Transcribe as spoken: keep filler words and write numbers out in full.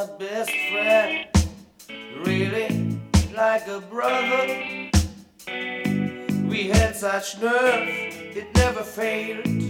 best friend, really like a brother. We had such nerve, it never failed.